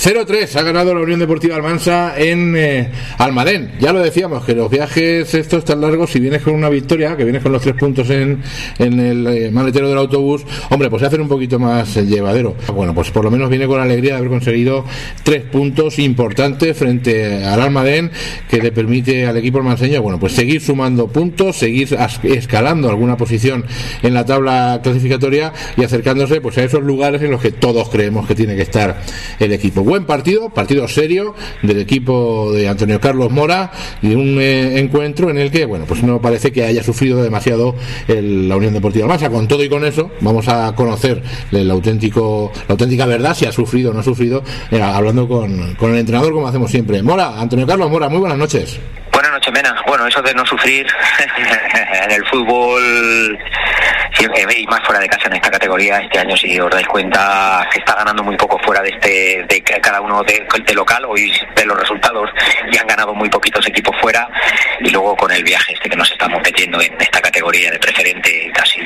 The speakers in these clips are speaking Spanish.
0-3 ha ganado la Unión Deportiva Almansa en Almadén. Ya lo decíamos, que los viajes estos tan largos, si vienes con una victoria, que vienes con los 3 puntos en el maletero del autobús, hombre, pues se hacen un poquito más llevadero. Bueno, pues por lo menos viene con la alegría de haber conseguido 3 puntos importantes frente al Almadén, que le permite al equipo almanseño, bueno, pues seguir sumando puntos, seguir escalando alguna posición en la tabla clasificatoria y acercándose pues a esos lugares en los que todos creemos que tiene que estar el equipo. Buen partido serio del equipo de Antonio Carlos Mora, y un encuentro en el que, bueno, pues no parece que haya sufrido demasiado la Unión Deportiva Almansa. Con todo y con eso, vamos a conocer la auténtica verdad, si ha sufrido o no ha sufrido, hablando con el entrenador, como hacemos siempre. Mora, Antonio Carlos Mora, muy buenas noches. Buenas noches, Mena. Bueno, eso de no sufrir en el fútbol, y más fuera de casa en esta categoría, este año, si os dais cuenta, se está ganando muy poco fuera de cada uno de local. Hoy de los resultados ya han ganado muy poquitos equipos fuera, y luego con el viaje que nos estamos metiendo en esta categoría de preferente, casi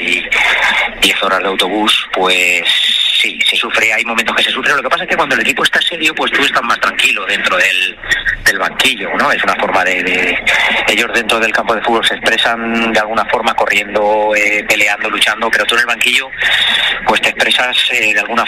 10 horas de autobús, pues sí, se sufre, hay momentos que se sufre. Lo que pasa es que cuando el equipo está serio, pues tú estás más tranquilo dentro del banquillo, ¿no? Es una forma ellos dentro del campo de fútbol se expresan de alguna forma corriendo, peleando, luchando, pero tú en el banquillo pues te expresas de alguna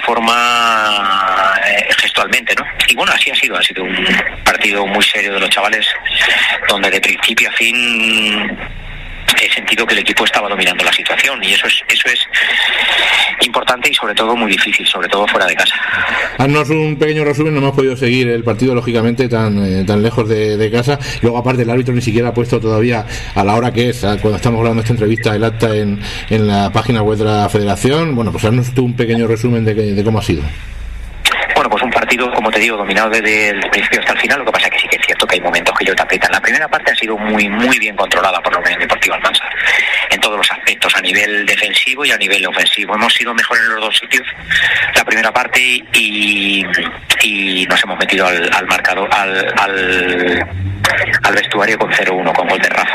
forma gestualmente, ¿no? Y bueno, así ha sido un partido muy serio de los chavales, donde de principio a fin he sentido que el equipo estaba dominando la situación, y eso es importante y sobre todo muy difícil, sobre todo fuera de casa. Haznos un pequeño resumen. No hemos podido seguir el partido, lógicamente, tan lejos de casa. Luego, aparte, el árbitro ni siquiera ha puesto todavía, a la hora que es, cuando estamos grabando esta entrevista, el acta en la página web de la Federación. Bueno, pues haznos tú un pequeño resumen de cómo ha sido. Bueno, pues un partido, como te digo, dominado desde el principio hasta el final. Lo que pasa es que sí que es cierto que hay momentos que ellos te aprietan. La primera parte ha sido muy, muy bien controlada por la Unión Deportiva Almansa, en todos los aspectos, a nivel defensivo y a nivel ofensivo. Hemos sido mejores en los dos sitios la primera parte, y nos hemos metido al marcador, al vestuario con 0-1, con gol de Rafa.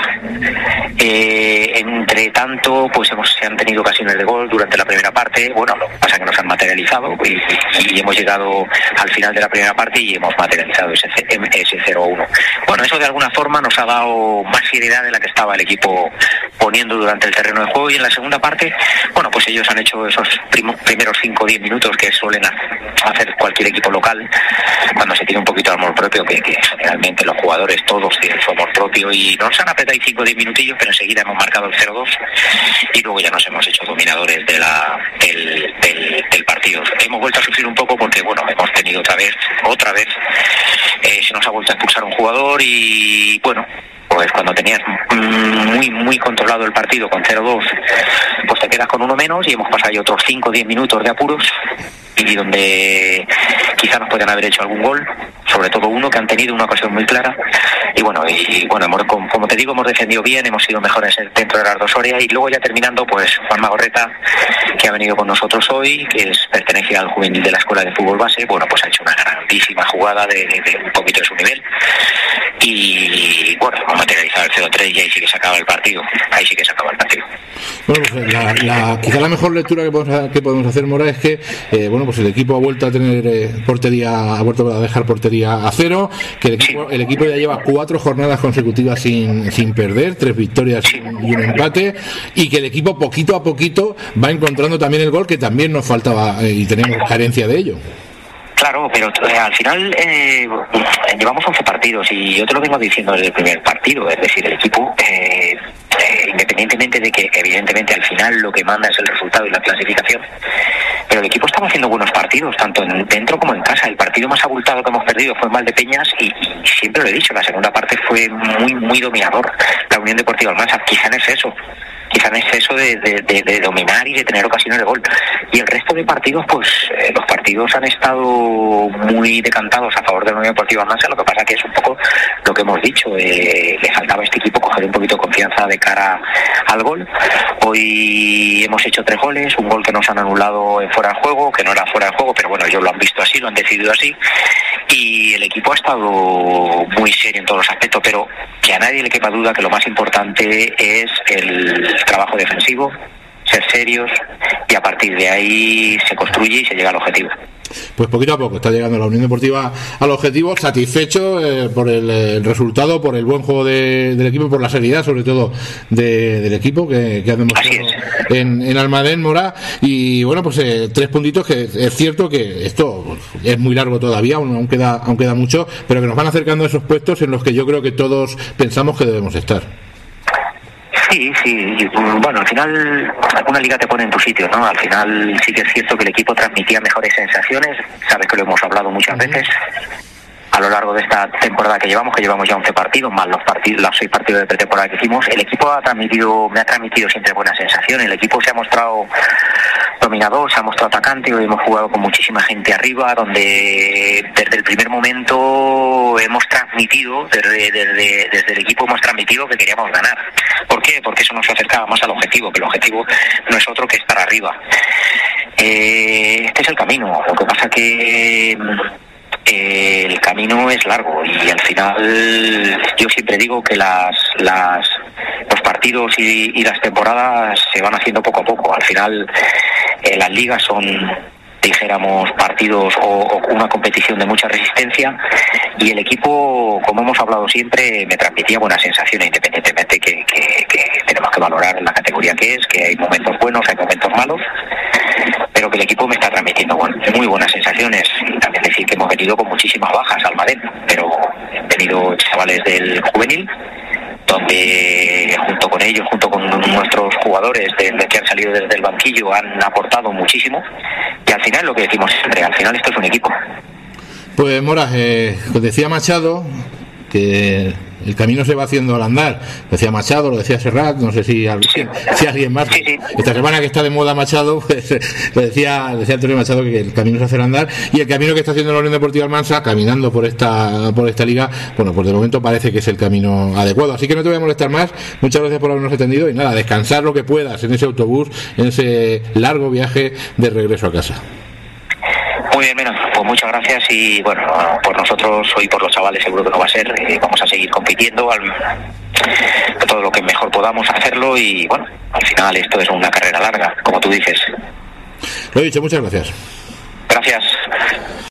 Entre tanto, pues se han tenido ocasiones de gol durante la primera parte. Bueno, lo que pasa es que nos han materializado, y hemos llegado al final de la primera parte y hemos materializado ese 0-1. Bueno, eso de alguna forma nos ha dado más seriedad de la que estaba el equipo poniendo durante el terreno de juego, y en la segunda parte, bueno, pues ellos han hecho esos primeros 5 o 10 minutos que suelen hacer cualquier equipo local cuando se tiene un poquito de amor propio, que generalmente los jugadores todos tienen su amor propio, y nos han apretado 5 o 10 minutillos, pero enseguida hemos marcado el 0-2, y luego ya nos hemos hecho dominadores del partido. Hemos vuelto a sufrir un poco porque, bueno, hemos tenido otra vez se nos ha vuelto a expulsar un jugador, y bueno, pues cuando tenías muy muy controlado el partido con 0-2, pues te quedas con uno menos, y hemos pasado ya otros 5 o 10 minutos de apuros, y donde quizá nos pueden haber hecho algún gol, sobre todo uno que han tenido una ocasión muy clara, y bueno, como te digo, hemos defendido bien, hemos sido mejores dentro de las dos áreas. Y luego ya terminando, pues Juanma Gorreta, que ha venido con nosotros hoy, que pertenece al juvenil de la Escuela de Fútbol Base, bueno, pues ha hecho una grandísima jugada de un poquito de su nivel, y bueno, hemos materializado el 0-3, y ahí sí que se acaba el partido. Bueno, pues quizá la mejor lectura que podemos hacer, Mora, es que pues el equipo ha vuelto a tener ha vuelto a dejar portería a 0, que el equipo ya lleva 4 jornadas consecutivas sin perder, 3 victorias y un empate, y que el equipo poquito a poquito va encontrando también el gol, que también nos faltaba, y tenemos carencia de ello. Claro, pero al final llevamos 11 partidos, y yo te lo vengo diciendo desde el primer partido. Es decir, el equipo, independientemente de que evidentemente al final lo que manda es el resultado y la clasificación, pero el equipo estaba haciendo buenos partidos, tanto dentro como en casa. El partido más abultado que hemos perdido fue en Valdepeñas, y siempre lo he dicho, la segunda parte fue muy muy dominador la Unión Deportiva Almansa, quizá en exceso de dominar y de tener ocasiones de gol. Y el resto de partidos, pues los partidos han estado muy decantados a favor de la Unión Deportiva Almansa. Lo que pasa que es un poco lo que hemos dicho, le faltaba a este equipo coger un poquito de confianza de cara al gol. Hoy hemos hecho 3 goles, un gol que nos han anulado en fuera de juego, que no era fuera de juego, pero bueno, ellos lo han visto así, lo han decidido así, y el equipo ha estado muy serio en todos los aspectos, pero que a nadie le quepa duda que lo más importante es el trabajo defensivo, ser serios, y a partir de ahí se construye y se llega al objetivo. Pues poquito a poco está llegando la Unión Deportiva al objetivo, satisfecho por el resultado, por el buen juego del equipo, por la seriedad sobre todo del equipo que ha demostrado en Almadén, Mora. Y bueno, pues 3 puntitos que es cierto que esto es muy largo todavía, aún queda mucho, pero que nos van acercando a esos puestos en los que yo creo que todos pensamos que debemos estar. Sí, bueno, al final alguna liga te pone en tu sitio, ¿no? Al final sí que es cierto que el equipo transmitía mejores sensaciones, sabes que lo hemos hablado muchas veces a lo largo de esta temporada que llevamos ya 11 partidos, más los 6 partidos de pretemporada que hicimos. El equipo me ha transmitido siempre buenas sensaciones, el equipo se ha mostrado dominador, se ha mostrado atacante, hoy hemos jugado con muchísima gente arriba, donde desde el primer momento hemos transmitido, desde el equipo hemos transmitido que queríamos ganar. ¿Por qué? Porque eso nos acercaba más al objetivo, que el objetivo no es otro que estar arriba. Este es el camino, lo que pasa que el camino es largo y al final yo siempre digo que los partidos y las temporadas se van haciendo poco a poco. Al final las ligas son, dijéramos, partidos o una competición de mucha resistencia, y el equipo, como hemos hablado siempre, me transmitía buenas sensaciones, independientemente que tenemos que valorar la categoría que hay momentos buenos, hay momentos malos, pero que el equipo me está transmitiendo muy buenas sensaciones. Y también decir que hemos venido con muchísimas bajas al Almadén, pero han venido chavales del juvenil, donde junto con ellos, junto con nuestros jugadores que han salido desde el banquillo, han aportado muchísimo, y al final lo que decimos siempre, al final esto es un equipo. Pues Mora, decía Machado que el camino se va haciendo al andar. Decía Machado, lo decía Serrat, no sé si alguien más. Sí. Esta semana que está de moda Machado, pues lo decía Antonio Machado, que el camino se hace al andar, y el camino que está haciendo la Unión Deportiva Almansa, caminando por esta liga, bueno, pues de momento parece que es el camino adecuado. Así que no te voy a molestar más. Muchas gracias por habernos atendido y nada, descansar lo que puedas en ese autobús, en ese largo viaje de regreso a casa. Muy bien, Mena, pues muchas gracias, y bueno, por nosotros y por los chavales seguro que no va a ser, vamos a seguir compitiendo todo lo que mejor podamos hacerlo, y bueno, al final esto es una carrera larga, como tú dices. Lo he dicho, muchas gracias. Gracias.